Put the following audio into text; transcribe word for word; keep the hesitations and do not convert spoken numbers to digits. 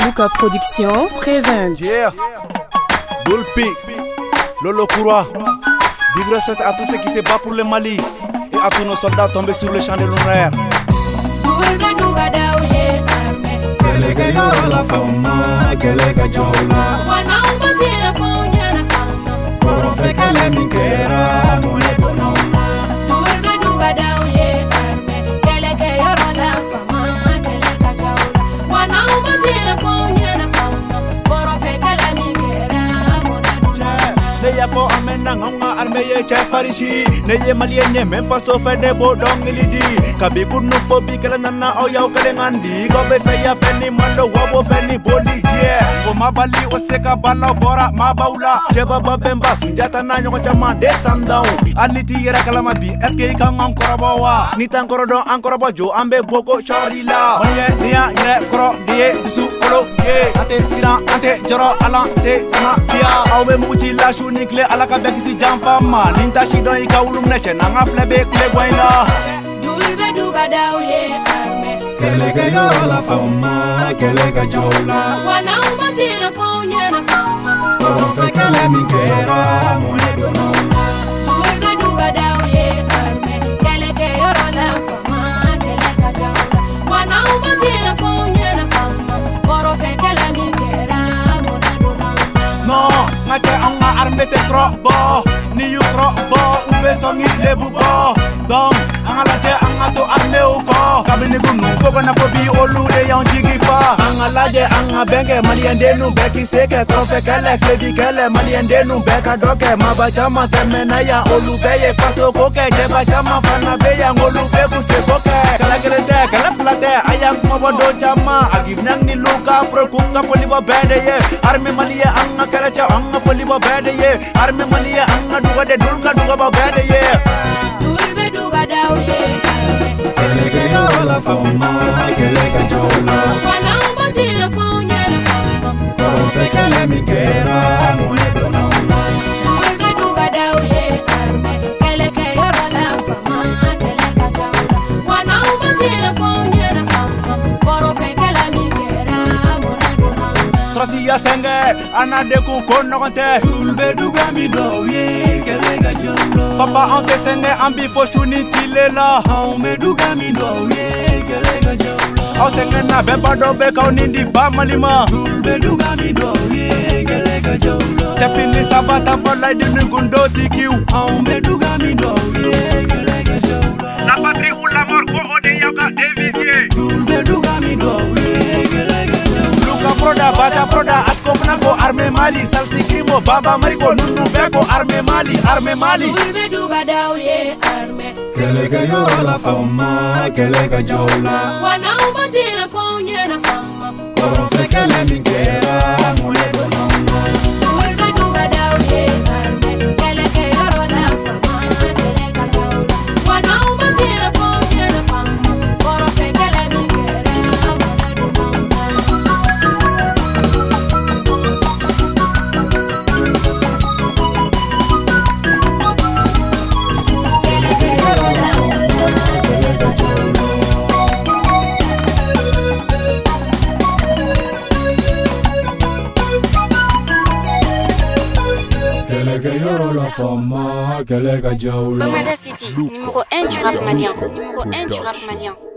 Bouka Production présente. Yeah, Dolpi, Lolo Koura. Big respect à tous ceux qui se battent pour le Mali et à tous nos soldats tombés sur le champ de l'honneur. Kelega yo la fama, kelega jola. Wana umbatia faunya na fama. Koro fekele minkera, mone bonoma. Turga duga dauye arme, kelega yo la fama, kelega jola. Wana umbatia faunya na fama. Koro fekele minkera, mone bonoma. Ne ya fo amena ngonga arme ye che farishi. Ne ye malienye memfa so fede bodong ilidi. Kabi kunu fobi kele nana oya kele ngandi. Kobe saya feni mando wabo feni boli je. O mabali o seka bala bora mabaula. Jeba babemba sunjata na nyoko chama de sundown. Aliti yera kalama bi eske ikang ankora bawa. Nita ankora don ankora bajo ambe boko chorila. Oye niya yere koro die disu kolo ye. Ante sira ante joro alante tama dia. Awe muji la shunikle alaka bekisi jamfama. Linta shidon ika ulum neche nanga flebe kle gwaila. Dulbe duga dauye arme. Kelega yo la fama, kelega jola. Wana umbatia faunya na fama. Koro fekele minkera, mone bonoma. Dulbe duga dauye arme, kelega yo la fama, kelega jola. Wana umbatia faunya na fama. Koro fekele minkera, mone bonoma. No, ngache anga arme te krobo. Ni yu krobo, ube songi lebu bo. Dom, anga laje anga to arme uko. Kabini gunu, fogo na fobi olu de yang jigi fa. Anga laje anga benge, maliende nu beki seke. Krofe kele, klebi kele, maliende nu beka doke. Maba chama temena ya olu beye faso koke. Jeba chama fana beya ngolu beku se koke. Kala gerete, kala flate, ayang mabado chama. Agib nang ni luka, pro kuka poliba bende ye. Arme maliye anga kala cha anga poliba bende ye. Arme maliye anga duga de dulka duga ba bende ye. Dulbe duga dauye arme. Kelega yo la fama, kelega jola. Wana umbatia faunya na fama. Koro fekele minkera, mone bonoma. Dulbe duga dauye arme, kelega yo la fama, kelega jola. Wana umbatia faunya na fama. Koro fekele minkera, mone bonoma. Srasi ya senge, anadeku kono kante. Dulbe duga mi doye, kelega jola. Papa anke senge ambi fo shuni tilela. Aume duga mi doye, kelega jola. Au senge na beba do beka unindi ba malima. Dulbe duga mi doye, kelega jola. Chafili sabata bola di ngundo tikiu. Aume duga mi doye, kelega jola. La patrie ou la mort ko ode yaka devisie. Dulbe duga mi doye, kelega jola. Luka proda bata proda asko fnako arme Mali. Salsi krimo baba mariko nunu beko arme Mali, arme Mali. Dulbe duga dauye arme. Kelega yo la fama, kelega jola. Wana umbatia faunya na fama. Koro fekele minkera, mone bonoma. Dulbe duga dauye arme, kelega yo la fama, kelega jola. Wana umbatia faunya na fama. Koro fekele minkera, mone bonoma. Kelega yo la fama, kelega jola. Kelega yo la fama, kelega jola. Bamada City, numéro un du rap malien. Numéro un du rap malien.